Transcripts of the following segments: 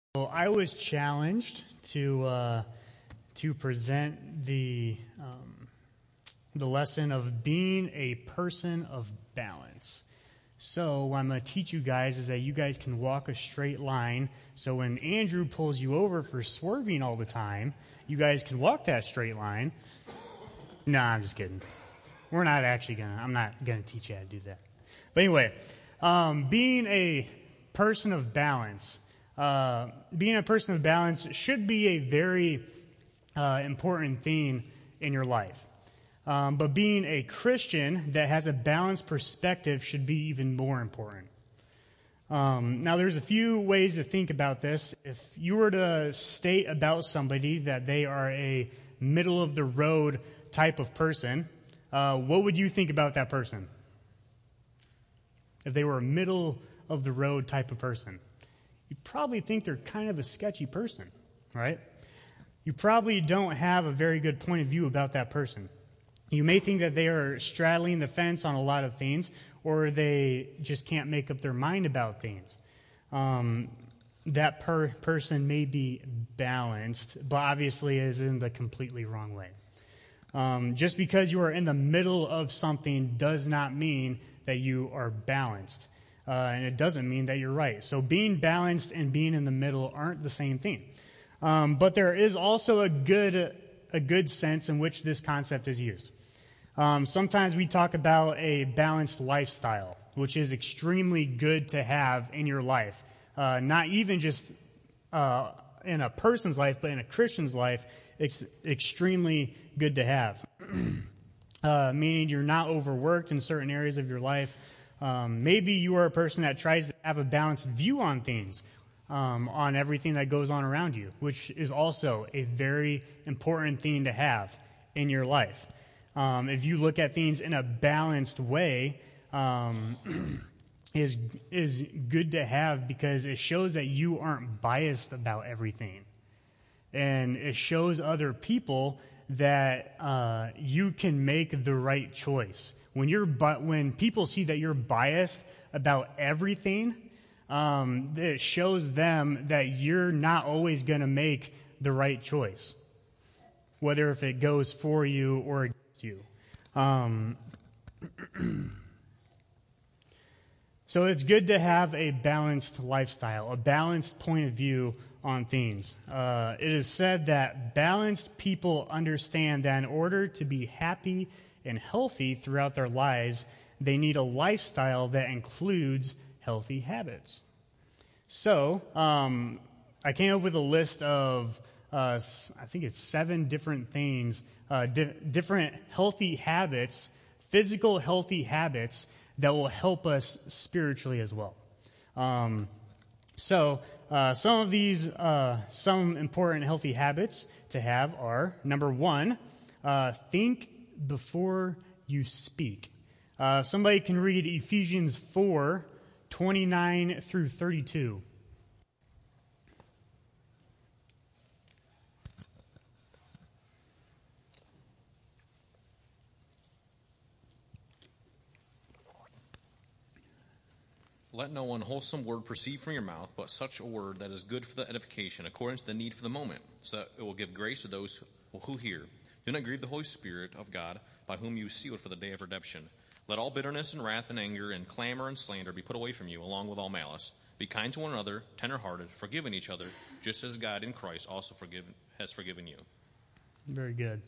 So I was challenged to present the lesson of being a person of balance. So what I'm going to teach you guys is that you guys can walk a straight line. So when Andrew pulls you over for swerving all the time, you guys can walk that straight line. No, I'm just kidding. I'm not going to teach you how to do that. But anyway, being a person of balance. Being a person of balance should be a very important thing in your life. But being a Christian that has a balanced perspective should be even more important. Now, there's a few ways to think about this. If you were to state about somebody that they are a middle-of-the-road type of person, what would you think about that person? If they were a middle-of-the-road type of person, you probably think they're kind of a sketchy person, right? You probably don't have a very good point of view about that person. You may think that they are straddling the fence on a lot of things, or they just can't make up their mind about things. That person may be balanced, but obviously is in the completely wrong way. Just because you are in the middle of something does not mean that you are balanced. And it doesn't mean that you're right. So being balanced and being in the middle aren't the same thing. But there is also a good sense in which this concept is used. Sometimes we talk about a balanced lifestyle, which is extremely good to have in your life. Not even just in a person's life, but in a Christian's life, it's extremely good to have. Meaning you're not overworked in certain areas of your life. Maybe you are a person that tries to have a balanced view on things, on everything that goes on around you, which is also a very important thing to have in your life. If you look at things in a balanced way, is good to have because it shows that you aren't biased about everything. And it shows other people that you can make the right choice. When people see that you're biased about everything, it shows them that you're not always going to make the right choice, whether if it goes for you or against you. So it's good to have a balanced lifestyle, a balanced point of view on things. It is said that balanced people understand that in order to be happy and healthy throughout their lives, they need a lifestyle that includes healthy habits. So, I came up with a list of, I think it's 7 different things, different healthy habits, physical healthy habits that will help us spiritually as well. Some of these, some important healthy habits to have are, number 1, think before you speak. Somebody can read Ephesians 4:29 through 32. Let no unwholesome word proceed from your mouth, but such a word that is good for the edification, according to the need for the moment, so that it will give grace to those who hear. Do not grieve the Holy Spirit of God, by whom you sealed for the day of redemption. Let all bitterness and wrath and anger and clamor and slander be put away from you, along with all malice. Be kind to one another, tender-hearted, forgiving each other, just as God in Christ also has forgiven you. Very good.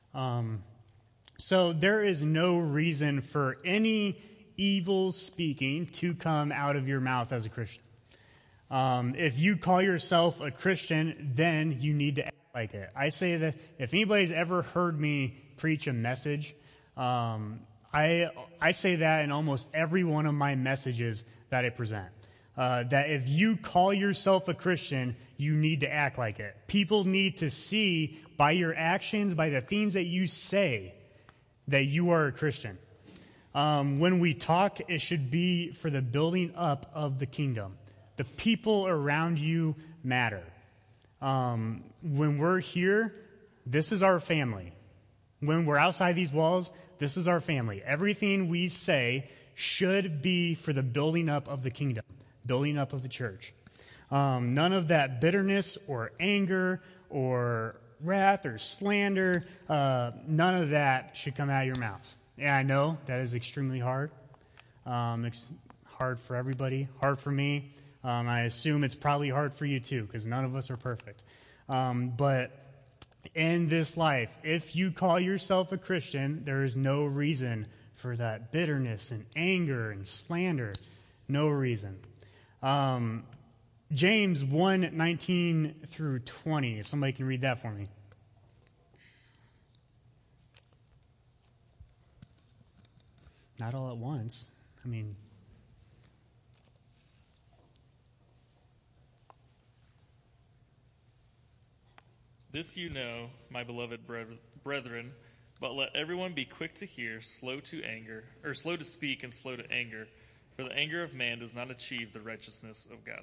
So there is no reason for any evil speaking to come out of your mouth as a Christian. If you call yourself a Christian, then you need to act like it. I say that if anybody's ever heard me preach a message, I say that in almost every one of my messages that I present. That if you call yourself a Christian, you need to act like it. People need to see by your actions, by the things that you say, that you are a Christian. When we talk, it should be for the building up of the kingdom. The people around you matter. When we're here, this is our family. When we're outside these walls, this is our family. Everything we say should be for the building up of the kingdom, building up of the church. None of that bitterness or anger or wrath or slander, none of that should come out of your mouth. And I know that is extremely hard. It's hard for everybody, hard for me. I assume it's probably hard for you too, because none of us are perfect. But in this life, if you call yourself a Christian, there is no reason for that bitterness and anger and slander. No reason. James 1:19 through 20, if somebody can read that for me. Not all at once. I mean... This you know, my beloved brethren, but let everyone be quick to hear, slow to speak, and slow to anger, for the anger of man does not achieve the righteousness of God.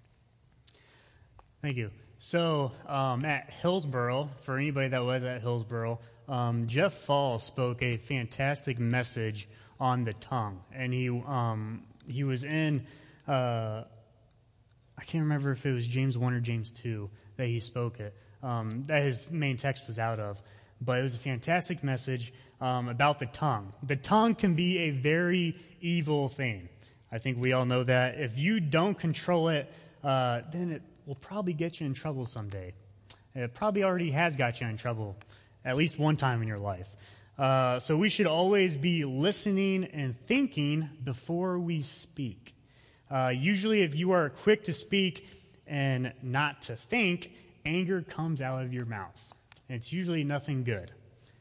Thank you. So at Hillsboro, for anybody that was at Hillsboro, Jeff Fall spoke a fantastic message on the tongue, and he was in I can't remember if it was James 1 or James 2 that he spoke it. That his main text was out of. But it was a fantastic message about the tongue. The tongue can be a very evil thing. I think we all know that. If you don't control it, then it will probably get you in trouble someday. It probably already has got you in trouble at least one time in your life. So we should always be listening and thinking before we speak. Usually if you are quick to speak and not to think, anger comes out of your mouth. And it's usually nothing good.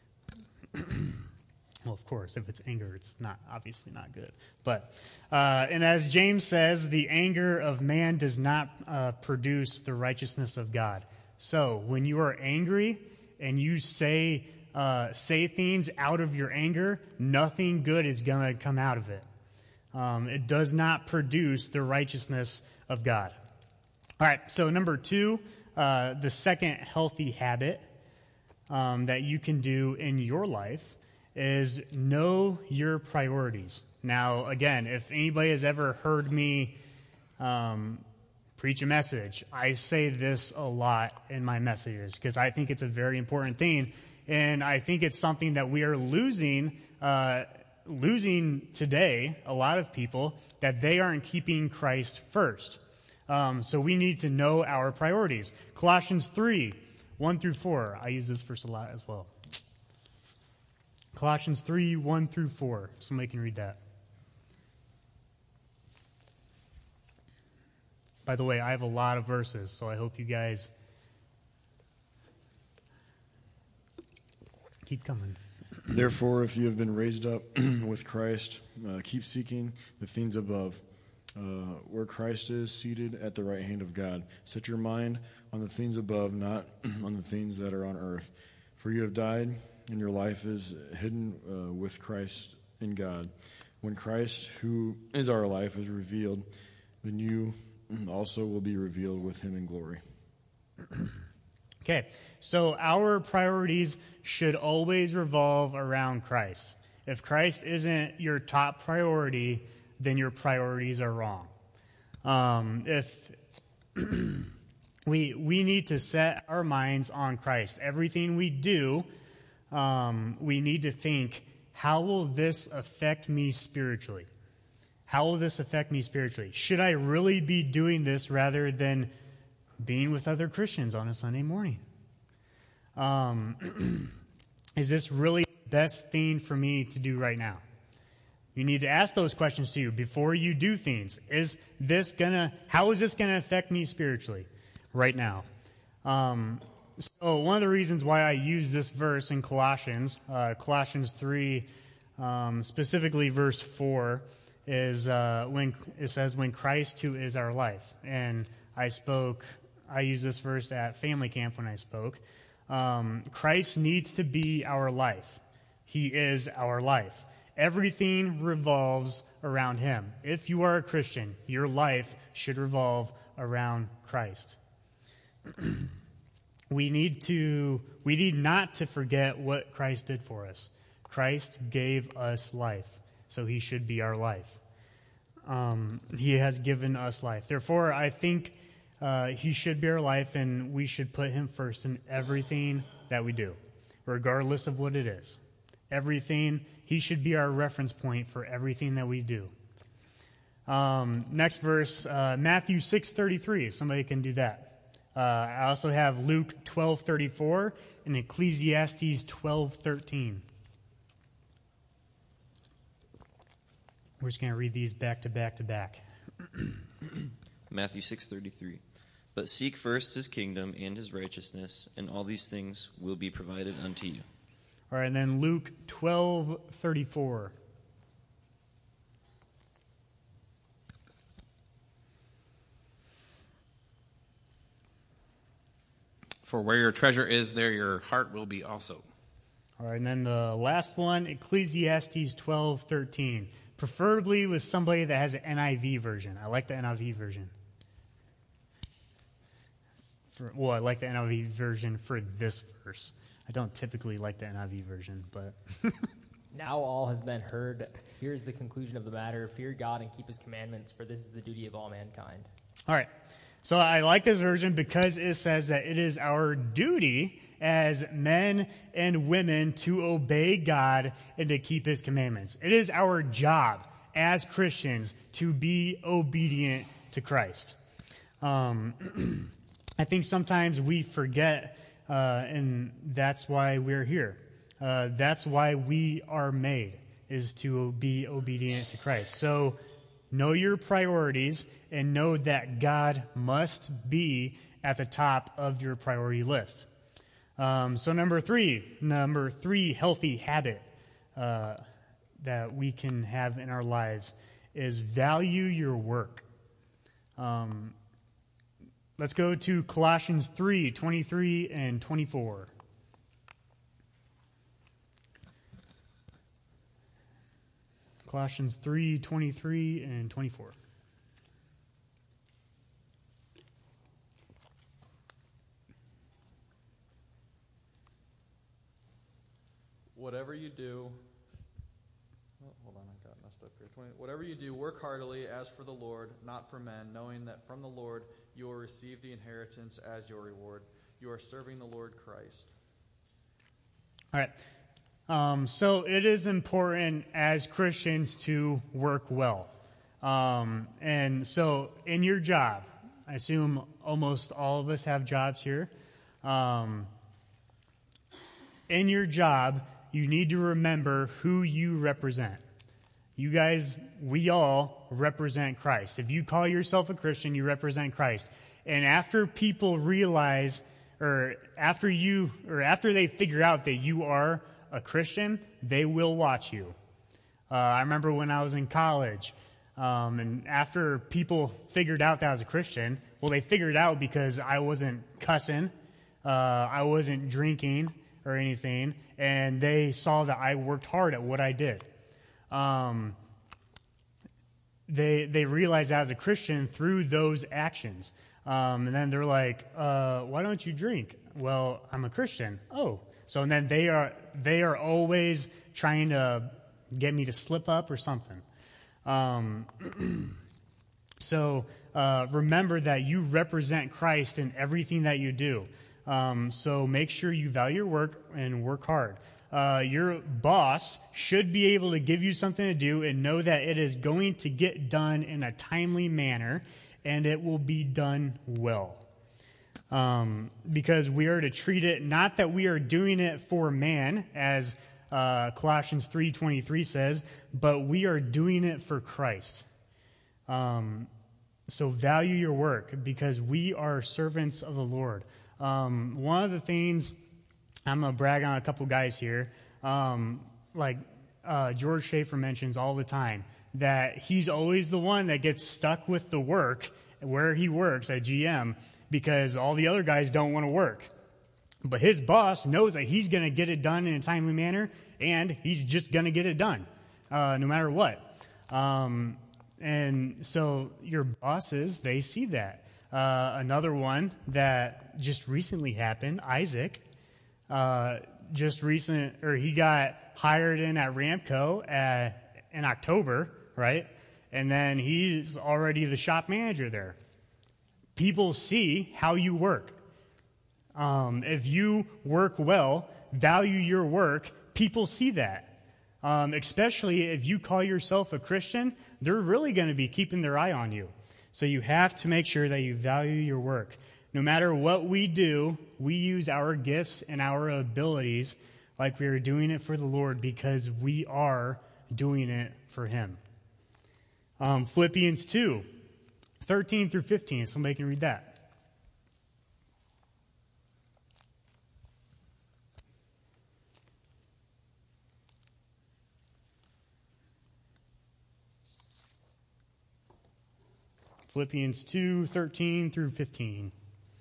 Well, of course, if it's anger, it's obviously not good. But, and as James says, the anger of man does not produce the righteousness of God. So, when you are angry and you say things out of your anger, nothing good is going to come out of it. It does not produce the righteousness of God. All right, so number 2, the second healthy habit that you can do in your life is know your priorities. Now, again, if anybody has ever heard me preach a message, I say this a lot in my messages because I think it's a very important thing, and I think it's something that we are losing today, a lot of people, that they aren't keeping Christ first. So we need to know our priorities. Colossians 3, 1 through 4. I use this verse a lot as well. Colossians 3, 1 through 4. Somebody can read that. By the way, I have a lot of verses, so I hope you guys keep coming. Therefore, if you have been raised up with Christ, keep seeking the things above, where Christ is seated at the right hand of God. Set your mind on the things above, not on the things that are on earth. For you have died, and your life is hidden with Christ in God. When Christ, who is our life, is revealed, then you also will be revealed with him in glory. Okay, so our priorities should always revolve around Christ. If Christ isn't your top priority, then your priorities are wrong. If we need to set our minds on Christ. Everything we do, we need to think, how will this affect me spiritually? How will this affect me spiritually? Should I really be doing this rather than being with other Christians on a Sunday morning? Is this really the best thing for me to do right now? You need to ask those questions to you before you do things. How is this gonna affect me spiritually right now? So one of the reasons why I use this verse in Colossians 3, specifically verse 4, is when it says, when Christ who is our life. And I used this verse at family camp when I spoke. Christ needs to be our life. He is our life. Everything revolves around him. If you are a Christian, your life should revolve around Christ. We need not to forget what Christ did for us. Christ gave us life, so he should be our life. He has given us life. Therefore, I think he should be our life, and we should put him first in everything that we do, regardless of what it is. Everything, he should be our reference point for everything that we do. Next verse, Matthew 6:33, if somebody can do that. I also have Luke 12:34 and Ecclesiastes 12:13. We're just going to read these back to back to back. Matthew 6:33. But seek first his kingdom and his righteousness, and all these things will be provided unto you. All right, and then Luke 12:34. For where your treasure is, there your heart will be also. All right, and then the last one, Ecclesiastes 12:13. Preferably with somebody that has an NIV version. I like the NIV version. I like the NIV version for this verse. I don't typically like the NIV version, but... Now all has been heard. Here is the conclusion of the matter. Fear God and keep his commandments, for this is the duty of all mankind. All right. So I like this version because it says that it is our duty as men and women to obey God and to keep his commandments. It is our job as Christians to be obedient to Christ. I think sometimes we forget, and that's why we're here. That's why we are made, is to be obedient to Christ. So know your priorities and know that God must be at the top of your priority list. So number three healthy habit that we can have in our lives is value your work. Let's go to Colossians 3:23 and 24. Colossians 3:23 and 24. Whatever you do, hold on, I got messed up here. Whatever you do, work heartily as for the Lord, not for men, knowing that from the Lord you will receive the inheritance as your reward. You are serving the Lord Christ. All right. So it is important as Christians to work well. And so in your job, I assume almost all of us have jobs here. In your job, you need to remember who you represent. You guys, we all represent Christ. If you call yourself a Christian, you represent Christ. And after people realize, or after they figure out that you are a Christian, they will watch you. I remember when I was in college, and after people figured out that I was a Christian, well, they figured it out because I wasn't cussing, I wasn't drinking or anything, and they saw that I worked hard at what I did. They realized I was a Christian through those actions. And then they're like, why don't you drink? Well, I'm a Christian. Oh. So and then they are always trying to get me to slip up or something. So remember that you represent Christ in everything that you do. So make sure you value your work and work hard. Your boss should be able to give you something to do and know that it is going to get done in a timely manner and it will be done well. Because we are to treat it, not that we are doing it for man, as Colossians 3:23 says, but we are doing it for Christ. So value your work because we are servants of the Lord. One of the things, I'm going to brag on a couple guys here, George Schaefer mentions all the time, that he's always the one that gets stuck with the work where he works at GM because all the other guys don't want to work. But his boss knows that he's going to get it done in a timely manner, and he's just going to get it done, no matter what. And so your bosses, they see that. Another one that just recently happened, Isaac, he got hired in at Ramco in October, right? And then he's already the shop manager there. People see how you work. If you work well, value your work, people see that. Especially if you call yourself a Christian, they're really going to be keeping their eye on you. So you have to make sure that you value your work. No matter what we do, we use our gifts and our abilities like we are doing it for the Lord because we are doing it for Him. Philippians 2, 13 through 15. Somebody can read that. Philippians 2, 13 through 15.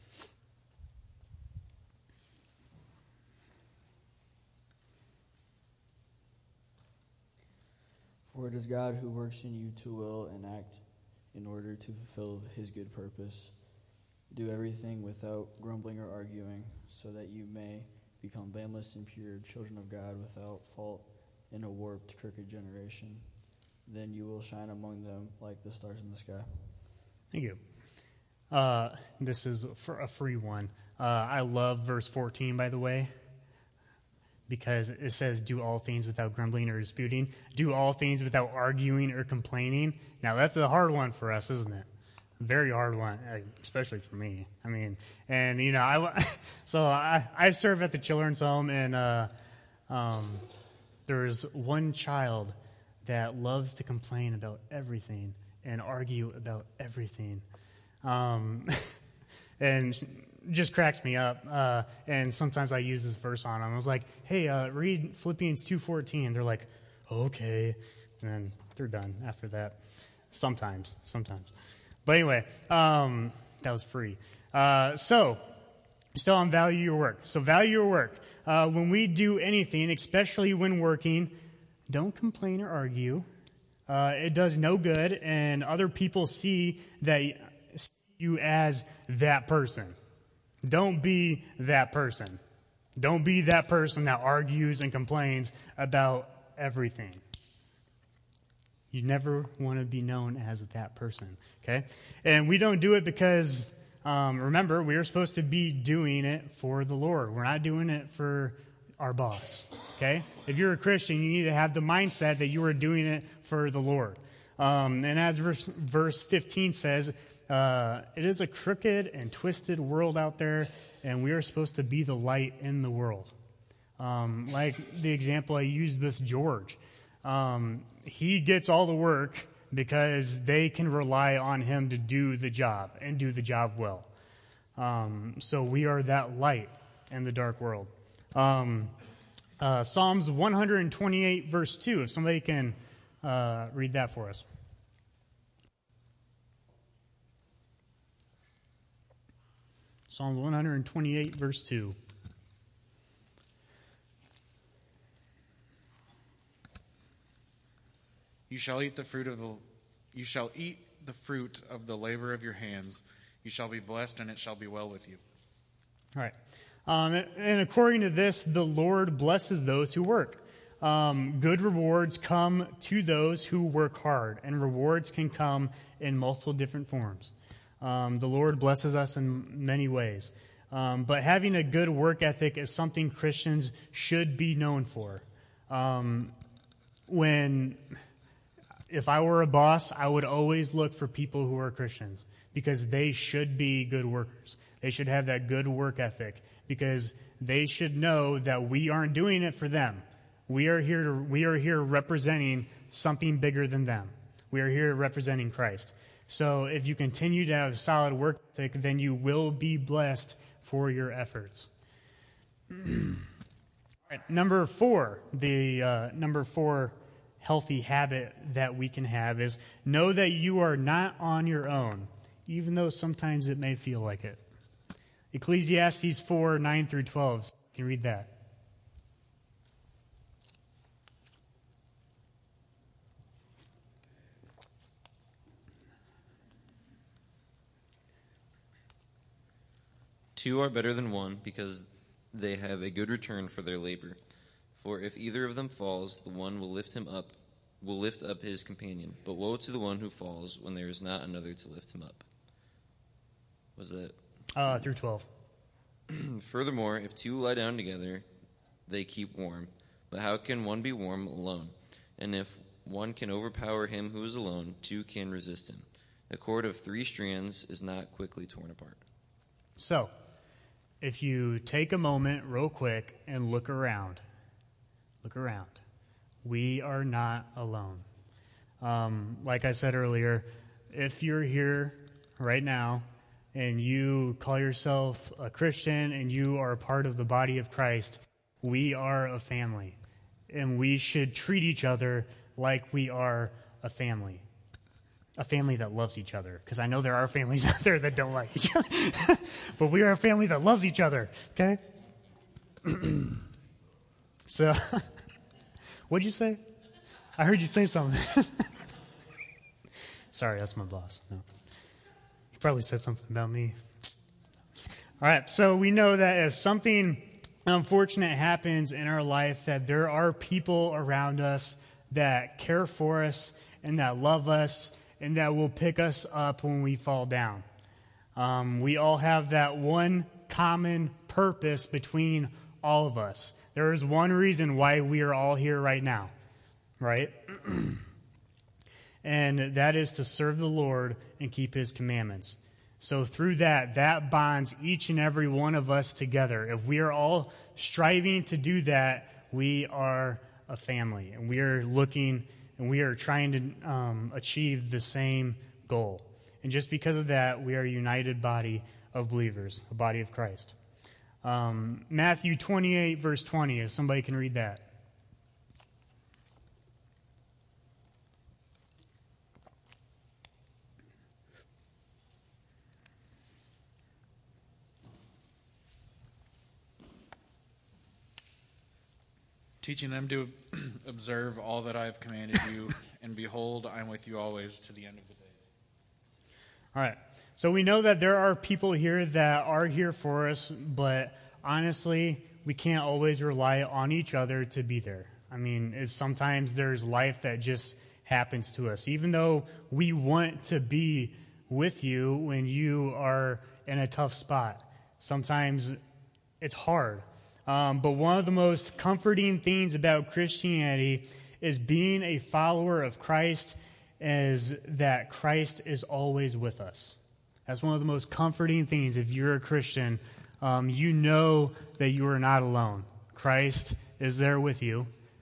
For it is God who works in you to will and act in order to fulfill His good purpose. Do everything without grumbling or arguing, so that you may become blameless and pure, children of God without fault in a warped, crooked generation. Then you will shine among them like the stars in the sky. Thank you. This is a free one. I love verse 14, by the way, because it says, do all things without grumbling or disputing. Do all things without arguing or complaining. Now, that's a hard one for us, isn't it? Very hard one, especially for me. I mean, and, you know, I serve at the children's home, and there's one child that loves to complain about everything and argue about everything. And just cracks me up. And sometimes I use this verse on them. I was like, hey, read Philippians 2:14. They're like, okay. And then they're done after that. Sometimes. But anyway, that was free. So, still on value your work. So value your work. When we do anything, especially when working, don't complain or argue. It does no good, and other people see you as that person. Don't be that person. Don't be that person that argues and complains about everything. You never want to be known as that person, okay? And we don't do it because, remember, we are supposed to be doing it for the Lord. We're not doing it for our boss, okay? If you're a Christian, you need to have the mindset that you are doing it for the Lord. And as verse 15 says, it is a crooked and twisted world out there, and we are supposed to be the light in the world. Like the example I used with George. He gets all the work because they can rely on him to do the job and do the job well. So we are that light in the dark world. Psalms 128, verse 2, if somebody can read that for us. Psalms 128, verse 2. You shall eat the fruit of the labor of your hands. You shall be blessed, and it shall be well with you. All right. And according to this, the Lord blesses those who work. Good rewards come to those who work hard, and rewards can come in multiple different forms. The Lord blesses us in many ways. But having a good work ethic is something Christians should be known for. If I were a boss, I would always look for people who are Christians because they should be good workers. They should have that good work ethic because they should know that we aren't doing it for them. We are here representing something bigger than them. We are here representing Christ. So if you continue to have solid work ethic, then you will be blessed for your efforts. All right, number 4, number 4 healthy habit that we can have is know that you are not on your own, even though sometimes it may feel like it. Ecclesiastes 4, 9 through 12. You can read that. Two are better than one because they have a good return for their labor. For if either of them falls, the one will lift up his companion. But woe to the one who falls when there is not another to lift him up. Was it? Through 12. Furthermore, if two lie down together, they keep warm. But how can one be warm alone? And if one can overpower him who is alone, two can resist him. A cord of 3 strands is not quickly torn apart. So, if you take a moment real quick and look around. We are not alone. Like I said earlier, if you're here right now and you call yourself a Christian and you are a part of the body of Christ, we are a family. And we should treat each other like we are a family. A family that loves each other. Because I know there are families out there that don't like each other. But we are a family that loves each other. Okay? So, what'd you say? I heard you say something. Sorry, that's my boss. No. He probably said something about me. All right, so we know that if something unfortunate happens in our life, that there are people around us that care for us and that love us and that will pick us up when we fall down. We all have that one common purpose between all of us. There is one reason why we are all here right now, right? And that is to serve the Lord and keep His commandments. So through that bonds each and every one of us together. If we are all striving to do that, we are a family. And we are looking and we are trying to achieve the same goal. And just because of that, we are a united body of believers, a body of Christ. Matthew 28, verse 20, if somebody can read that. Teaching them to observe all that I have commanded you, and behold, I am with you always to the end of the days. All right. So we know that there are people here that are here for us, but honestly, we can't always rely on each other to be there. I mean, sometimes there's life that just happens to us. Even though we want to be with you when you are in a tough spot, sometimes it's hard. But one of the most comforting things about Christianity is being a follower of Christ is that Christ is always with us. That's one of the most comforting things. If you're a Christian, you know that you are not alone. Christ is there with you.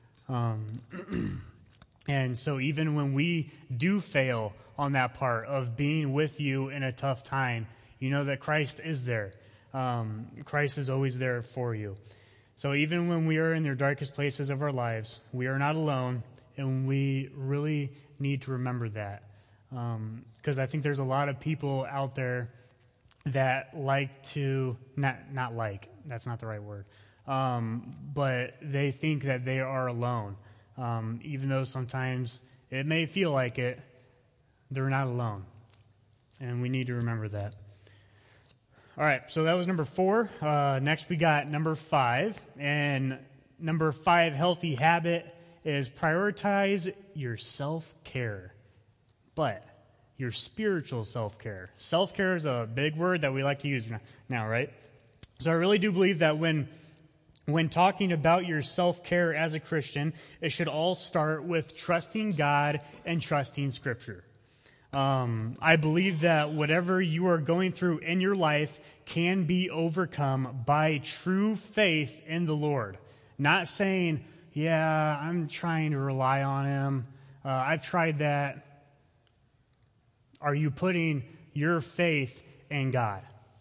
And so even when we do fail on that part of being with you in a tough time, you know that Christ is there. Christ is always there for you. So even when we are in the darkest places of our lives, we are not alone, and we really need to remember that. Because I think there's a lot of people out there that like to, not like, that's not the right word, but they think that they are alone. Even though sometimes it may feel like it, they're not alone. And we need to remember that. All right, so that was number 4. Next we got number 5. And number 5 healthy habit is prioritize your self-care. But your spiritual self-care. Self-care is a big word that we like to use now, right? So I really do believe that when talking about your self-care as a Christian, it should all start with trusting God and trusting Scripture. I believe that whatever you are going through in your life can be overcome by true faith in the Lord. Not saying, yeah, I'm trying to rely on Him. I've tried that. Are you putting your faith in God?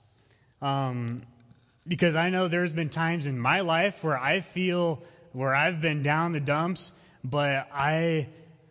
Because I know there's been times in my life where I feel where I've been down the dumps, but I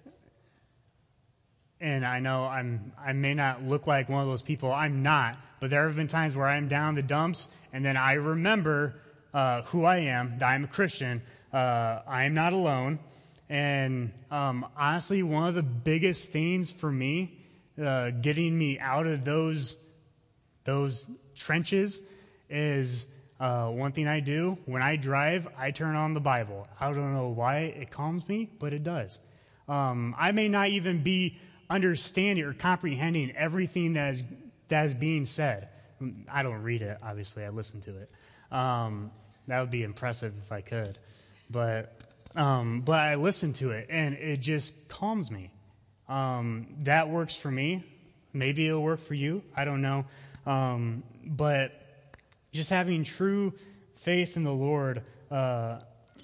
know I may not look like one of those people. I'm not. But there have been times where I'm down the dumps, and then I remember who I am, that I'm a Christian. I am not alone. And honestly, one of the biggest things for me, getting me out of those trenches, is one thing I do. When I drive, I turn on the Bible. I don't know why it calms me, but it does. I may not even be understanding or comprehending everything that is being said. I don't read it, obviously. I listen to it. That would be impressive if I could. But I listen to it, and it just calms me. That works for me. Maybe it'll work for you. I don't know. But just having true faith in the Lord, I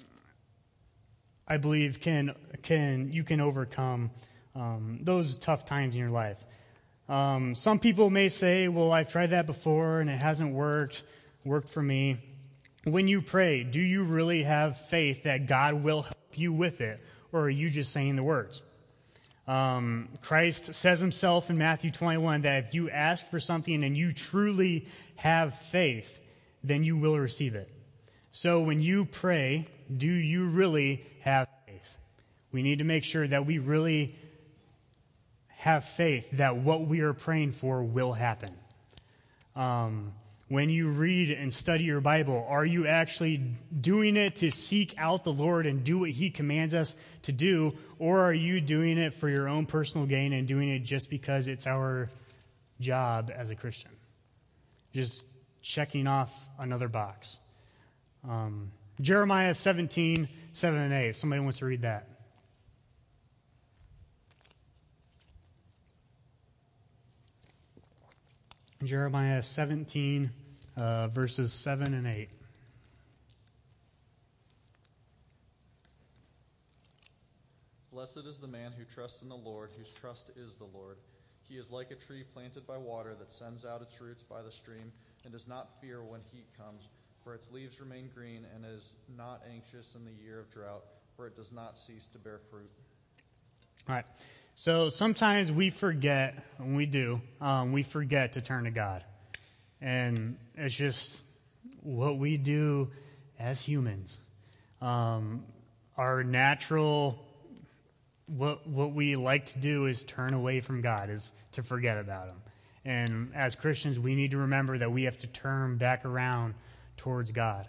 believe you can overcome those tough times in your life. Some people may say, well, I've tried that before and it hasn't worked for me. When you pray, do you really have faith that God will help you with it, or are you just saying the words? Christ says himself in Matthew 21 that if you ask for something and you truly have faith, then you will receive it. So when you pray, do you really have faith? We need to make sure that we really have faith that what we are praying for will happen. When you read and study your Bible, are you actually doing it to seek out the Lord and do what he commands us to do, or are you doing it for your own personal gain and doing it just because it's our job as a Christian? Just checking off another box. Jeremiah 17, 7 and 8, if somebody wants to read that. Jeremiah 17, verses 7 and 8. Blessed is the man who trusts in the Lord, whose trust is the Lord. He is like a tree planted by water that sends out its roots by the stream and does not fear when heat comes, for its leaves remain green, and is not anxious in the year of drought, for it does not cease to bear fruit. All right. So sometimes we forget, when we do, we forget to turn to God. And it's just what we do as humans. Our natural, what we like to do is turn away from God, is to forget about him. And as Christians, we need to remember that we have to turn back around towards God.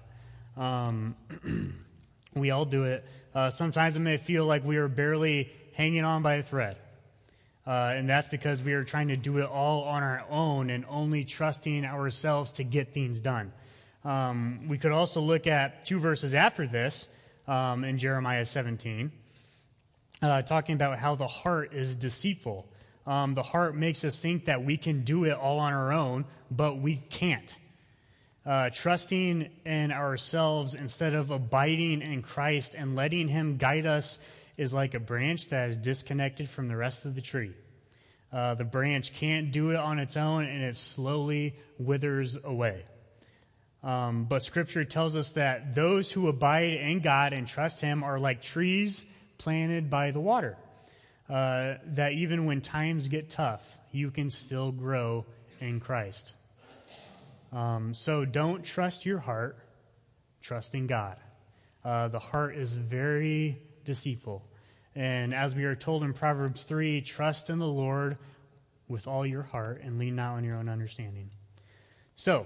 We all do it. Sometimes it may feel like we are barely hanging on by a thread. And that's because we are trying to do it all on our own and only trusting ourselves to get things done. We could also look at 2 verses after this in Jeremiah 17, talking about how the heart is deceitful. The heart makes us think that we can do it all on our own, but we can't. Trusting in ourselves instead of abiding in Christ and letting him guide us is like a branch that is disconnected from the rest of the tree. The branch can't do it on its own, and it slowly withers away. But Scripture tells us that those who abide in God and trust him are like trees planted by the water, that even when times get tough, you can still grow in Christ. So don't trust your heart, trust in God. The heart is very deceitful. And as we are told in Proverbs 3, trust in the Lord with all your heart and lean not on your own understanding. So,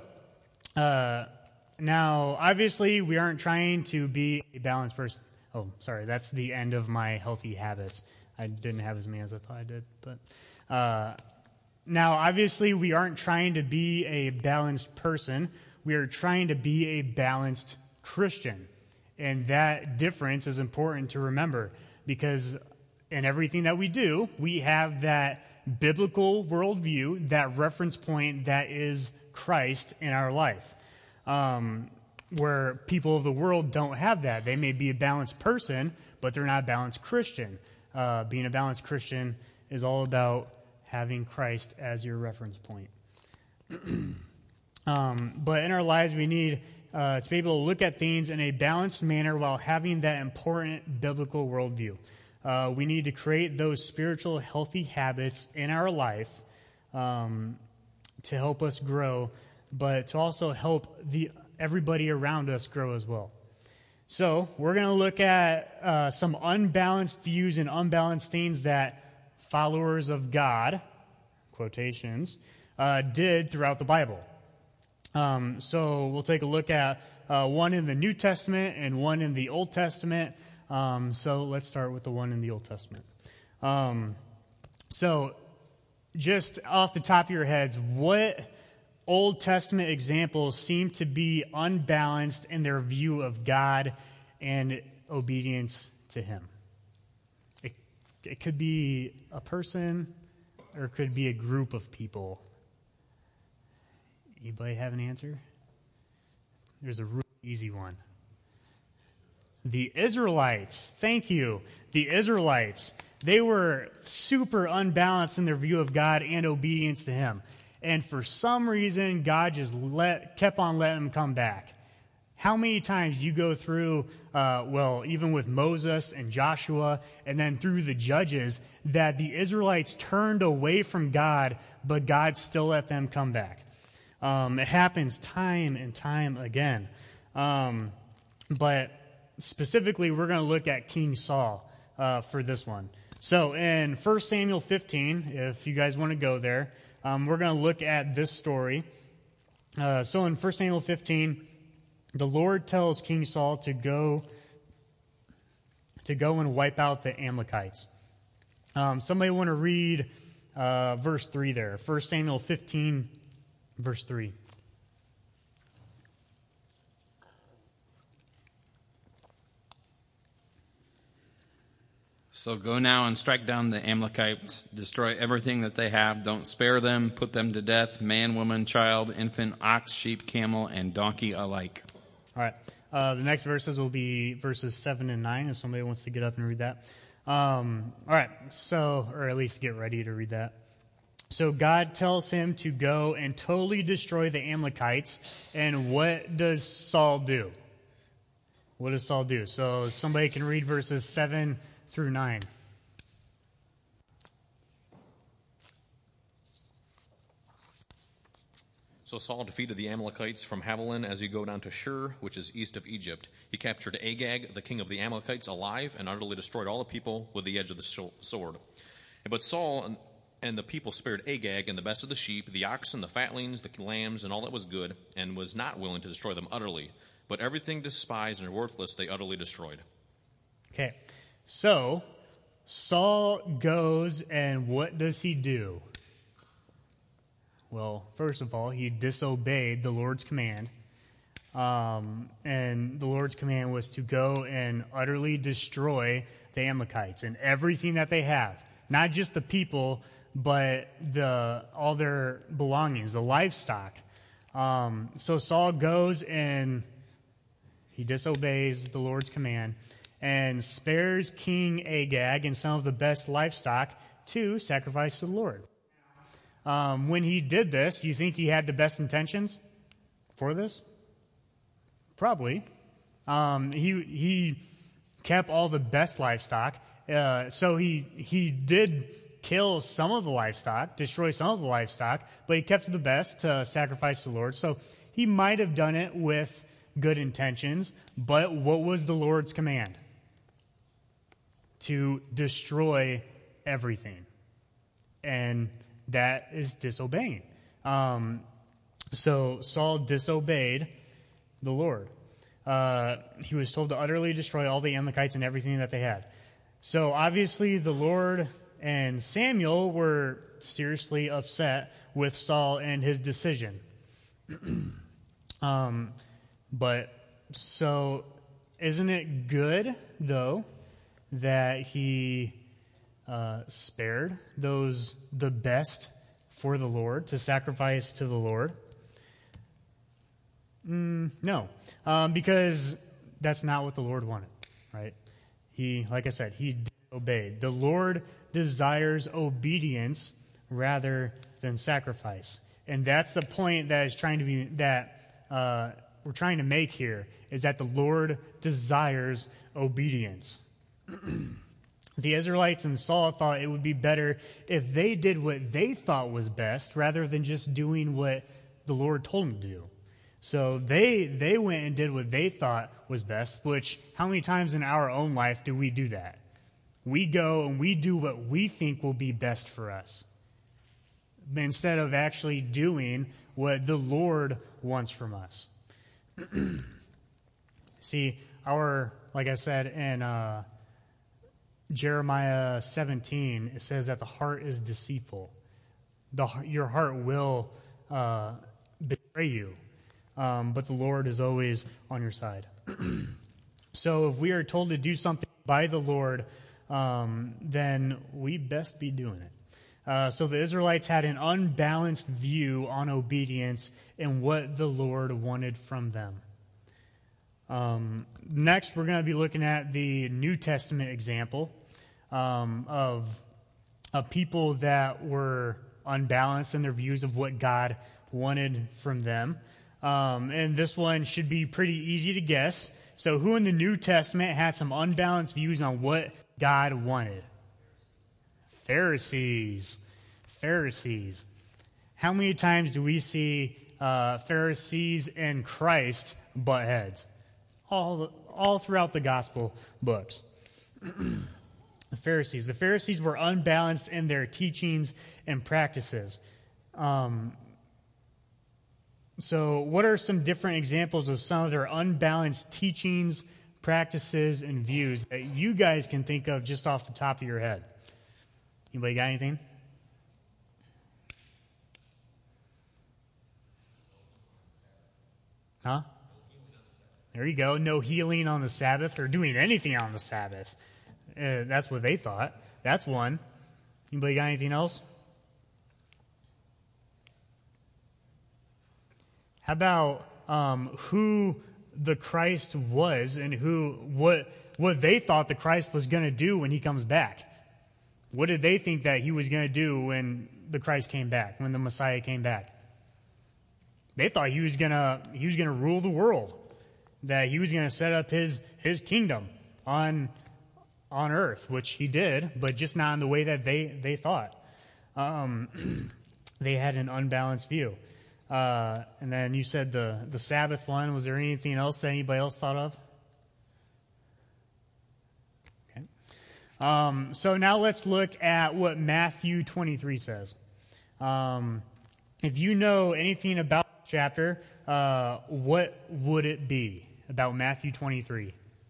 now, obviously, we aren't trying to be a balanced person. Oh, sorry, that's the end of my healthy habits. I didn't have as many as I thought I did. But now, obviously, we aren't trying to be a balanced person. We are trying to be a balanced Christian. And that difference is important to remember, because in everything that we do, we have that biblical worldview, that reference point that is Christ in our life. Where people of the world don't have that. They may be a balanced person, but they're not a balanced Christian. Being a balanced Christian is all about having Christ as your reference point. But in our lives, we need to be able to look at things in a balanced manner while having that important biblical worldview. We need to create those spiritual healthy habits in our life to help us grow, but to also help everybody around us grow as well. So we're going to look at some unbalanced views and unbalanced things that followers of God, quotations, did throughout the Bible. So we'll take a look at one in the New Testament and one in the Old Testament. So let's start with the one in the Old Testament. So just off the top of your heads, what Old Testament examples seem to be unbalanced in their view of God and obedience to Him. It could be a person or it could be a group of people. Anybody have an answer? There's a really easy one. The Israelites. Thank you. The Israelites. They were super unbalanced in their view of God and obedience to Him. And for some reason, God just kept on letting them come back. How many times you go through, even with Moses and Joshua, and then through the judges, that the Israelites turned away from God, but God still let them come back. It happens time and time again. But specifically, we're going to look at King Saul for this one. So in 1 Samuel 15, if you guys want to go there, we're going to look at this story. So in 1 Samuel 15, the Lord tells King Saul to go and wipe out the Amalekites. Somebody want to read verse 3 there. 1 Samuel 15, verse 3. So go now and strike down the Amalekites, destroy everything that they have, don't spare them, put them to death, man, woman, child, infant, ox, sheep, camel, and donkey alike. All right. The next verses will be verses 7 and 9, if somebody wants to get up and read that. All right. So, or at least get ready to read that. So God tells him to go and totally destroy the Amalekites. And what does Saul do? What does Saul do? So if somebody can read verses 7 through 9. So Saul defeated the Amalekites from Havilah as you go down to Shur, which is east of Egypt. He captured Agag, the king of the Amalekites, alive, and utterly destroyed all the people with the edge of the sword. But Saul and the people spared Agag and the best of the sheep, the oxen, the fatlings, the lambs, and all that was good, and was not willing to destroy them utterly. But everything despised and worthless they utterly destroyed. Okay. So Saul goes, and what does he do? Well, first of all, he disobeyed the Lord's command. And the Lord's command was to go and utterly destroy the Amalekites and everything that they have. Not just the people, but all their belongings, the livestock. So Saul goes and he disobeys the Lord's command and spares King Agag and some of the best livestock to sacrifice to the Lord. When he did this, you think he had the best intentions for this? Probably. He kept all the best livestock. So he did kill some of the livestock, destroy some of the livestock, but he kept the best to sacrifice to the Lord. So he might have done it with good intentions, but what was the Lord's command? To destroy everything. And that is disobeying. So Saul disobeyed the Lord. He was told to utterly destroy all the Amalekites and everything that they had. So obviously the Lord and Samuel were seriously upset with Saul and his decision. But so isn't it good, though, that he spared the best for the Lord to sacrifice to the Lord? No, because that's not what the Lord wanted, right? Like I said, he disobeyed. The Lord desires obedience rather than sacrifice, and that's the point that is trying to be we're trying to make here, is that the Lord desires obedience. The Israelites and Saul thought it would be better if they did what they thought was best rather than just doing what the Lord told them to do. So they went and did what they thought was best, which how many times in our own life do we do that? We go and we do what we think will be best for us instead of actually doing what the Lord wants from us. See, like I said in Jeremiah 17, it says that the heart is deceitful. Your heart will betray you. But the Lord is always on your side. So if we are told to do something by the Lord, then we best be doing it. So the Israelites had an unbalanced view on obedience and what the Lord wanted from them. Next, we're going to be looking at the New Testament example of people that were unbalanced in their views of what God wanted from them. And this one should be pretty easy to guess. So who in the New Testament had some unbalanced views on what God wanted? Pharisees. How many times do we see Pharisees and Christ butt heads? All throughout the gospel books. The Pharisees were unbalanced in their teachings and practices. So what are some different examples of some of their unbalanced teachings, practices, and views that you guys can think of just off the top of your head? Anybody got anything? Huh? There you go. No healing on the Sabbath or doing anything on the Sabbath. That's what they thought. That's one. Anybody got anything else? How about who the Christ was and what they thought the Christ was going to do when he comes back? What did they think that he was going to do when the Christ came back, when the Messiah came back? They thought he was going to rule the world, that he was going to set up his kingdom on earth, which he did, but just not in the way that they thought. They had an unbalanced view. And then you said the Sabbath one. Was there anything else that anybody else thought of? Okay. So now let's look at what Matthew 23 says. If you know anything about the chapter, what would it be about Matthew 23?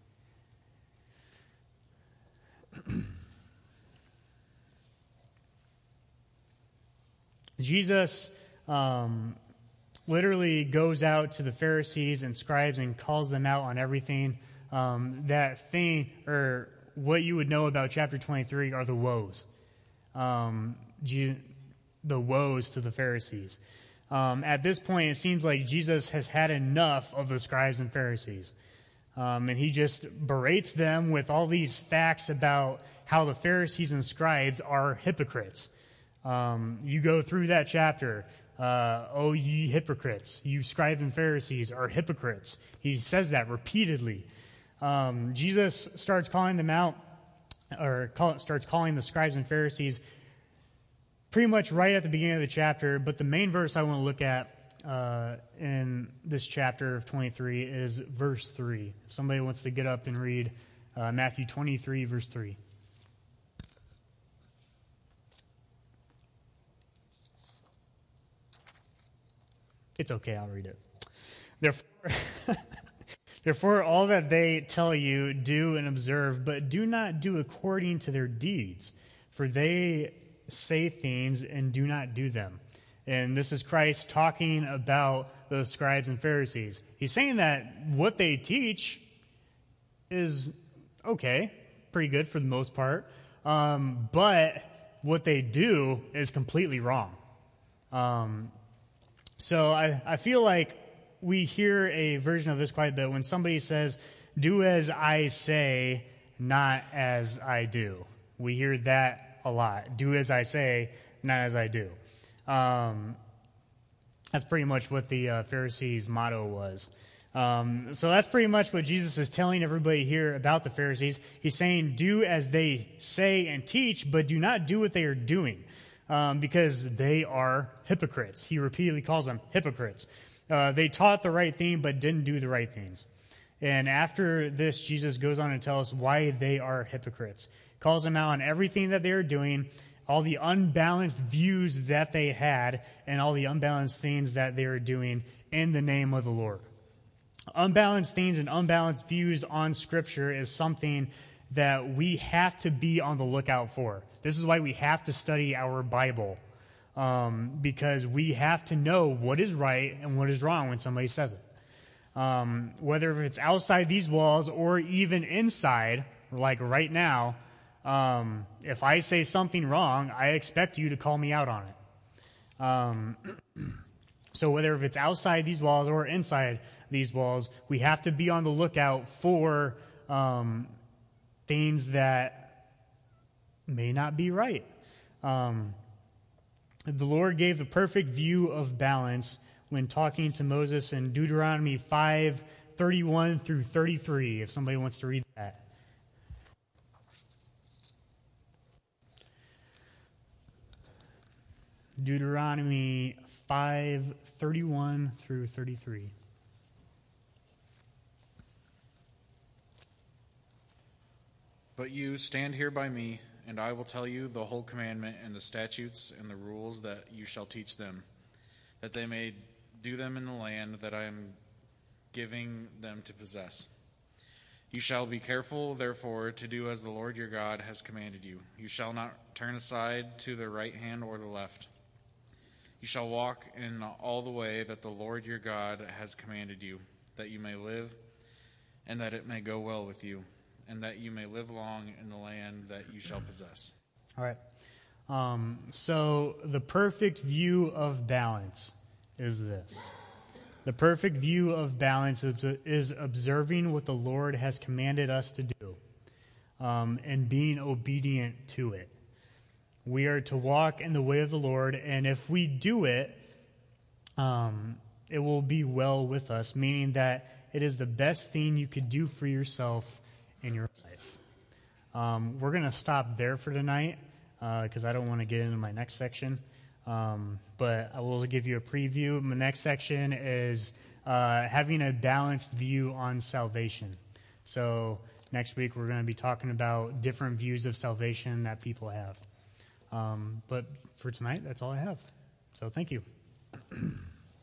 Jesus literally goes out to the Pharisees and scribes and calls them out on everything. That thing, or what you would know about chapter 23, are the woes. The woes to the Pharisees. At this point, it seems like Jesus has had enough of the scribes and Pharisees. And he just berates them with all these facts about how the Pharisees and scribes are hypocrites. You go through that chapter. O ye hypocrites, you scribes and Pharisees are hypocrites. He says that repeatedly. Jesus starts calling them out, starts calling the scribes and Pharisees pretty much right at the beginning of the chapter. But the main verse I want to look at in this chapter of 23 is verse 3. If somebody wants to get up and read Matthew 23, verse 3. It's okay, I'll read it. Therefore, all that they tell you, do and observe, but do not do according to their deeds, for they say things and do not do them. And this is Christ talking about those scribes and Pharisees. He's saying that what they teach is okay, pretty good for the most part, but what they do is completely wrong. So I feel like we hear a version of this quite a bit when somebody says, do as I say, not as I do. We hear that a lot. Do as I say, not as I do. That's pretty much what the Pharisees' motto was. So that's pretty much what Jesus is telling everybody here about the Pharisees. He's saying, do as they say and teach, but do not do what they are doing. Because they are hypocrites. He repeatedly calls them hypocrites. They taught the right thing, but didn't do the right things. And after this, Jesus goes on to tell us why they are hypocrites. Calls them out on everything that they are doing, all the unbalanced views that they had, and all the unbalanced things that they are doing in the name of the Lord. Unbalanced things and unbalanced views on Scripture is something that we have to be on the lookout for. This is why we have to study our Bible. because we have to know what is right and what is wrong when somebody says it. Whether it's outside these walls or even inside, like right now, if I say something wrong, I expect you to call me out on it. So whether if it's outside these walls or inside these walls, we have to be on the lookout for things that may not be right. The Lord gave the perfect view of balance when talking to Moses in Deuteronomy 5:31 through 33, if somebody wants to read that. Deuteronomy 5:31 through 33. But you stand here by me, and I will tell you the whole commandment and the statutes and the rules that you shall teach them, that they may do them in the land that I am giving them to possess. You shall be careful, therefore, to do as the Lord your God has commanded you. You shall not turn aside to the right hand or the left. You shall walk in all the way that the Lord your God has commanded you, that you may live, and that it may go well with you, and that you may live long in the land that you shall possess. All right. So the perfect view of balance is this. The perfect view of balance is observing what the Lord has commanded us to do, and being obedient to it. We are to walk in the way of the Lord, and if we do it, it will be well with us, meaning that it is the best thing you could do for yourself in your life. We're going to stop there for tonight because I don't want to get into my next section. But I will give you a preview. My next section is having a balanced view on salvation. So next week we're going to be talking about different views of salvation that people have. But for tonight, that's all I have. So thank you.